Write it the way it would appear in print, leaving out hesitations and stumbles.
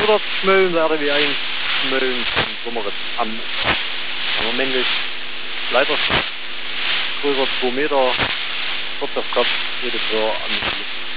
wieder schmöllen werde wie ein Schmöllen vom Sommer am männlich leider schon größer 2 Meter, Kopf auf Kopf, jedes Jahr an